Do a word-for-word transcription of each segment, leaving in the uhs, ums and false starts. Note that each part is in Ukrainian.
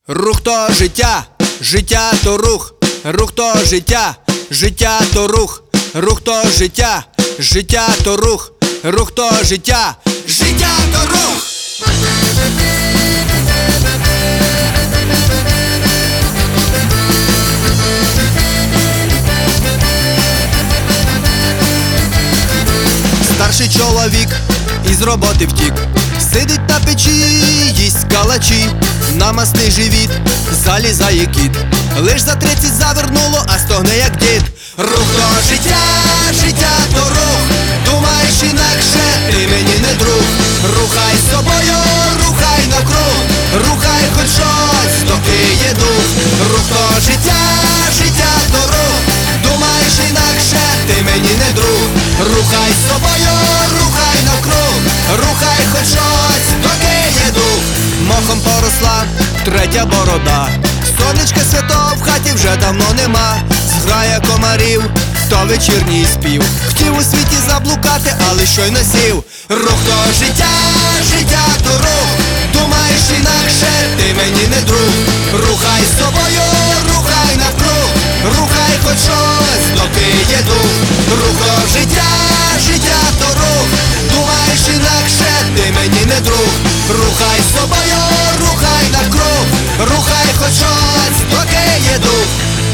Рух то життя, життя то рух, рух то життя, життя то рух, рух то життя, життя то рух, рух то життя, життя то рух. Старший чоловік із роботи втік, сидить на печі, їсть калачі, на масний живіт залізає кіт. Лиш за тридцять завернуло, а стогне як дід. Рух то життя, життя то рух, думаєш інакше, ти мені не друг. Рухай з собою, рухай навкруг, рухай хоч щось, доки є дух. Рух то життя, життя то рух, думаєш інакше, ти мені не друг. Рухай з собою, рухай навкруг, рухай хоч щось, доки є дух. Мохом поросла третя борода, сонечка свято в хаті вже давно нема. Зграя комарів, то вечірній спів, хотів у світі заблукати, але щойно сів. Рух то життя, життя то рух, думаєш інакше, ти мені не друг. Рухай з собою, рухай навкруг, рухай хоч щось, доки є дух. Рух то життя, життя то рух, думаєш інакше, ти мені не друг. Рухай з собою, рухай навкруг, рухай хоч щось, доки є дух.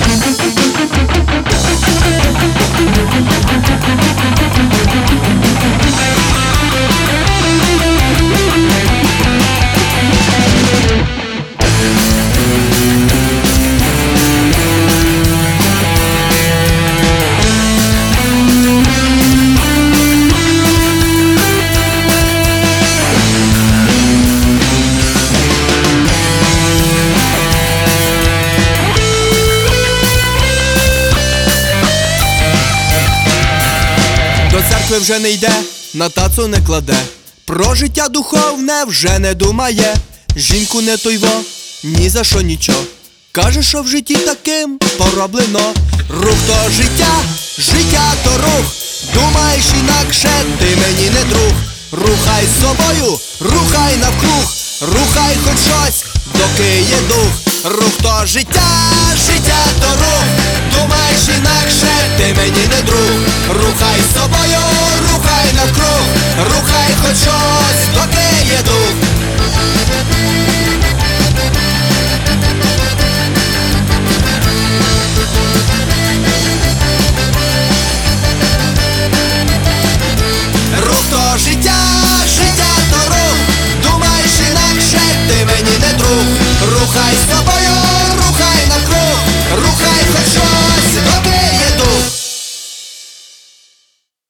До церкви вже не йде, на тацу не кладе, про життя духовне вже не думає. Жінку не тойво, ні за що нічого, каже, що в житті таким пороблено. Рух то життя, життя то рух, думаєш інакше, ти мені не друг. Рухай з собою, рухай навкруг, рухай хоч щось, доки є дух. Рух то життя, життя то рух, думаєш інакше, ти мені не друг. Рухай з собою, рухай навкруг, рухай хоч щось, доки є дух.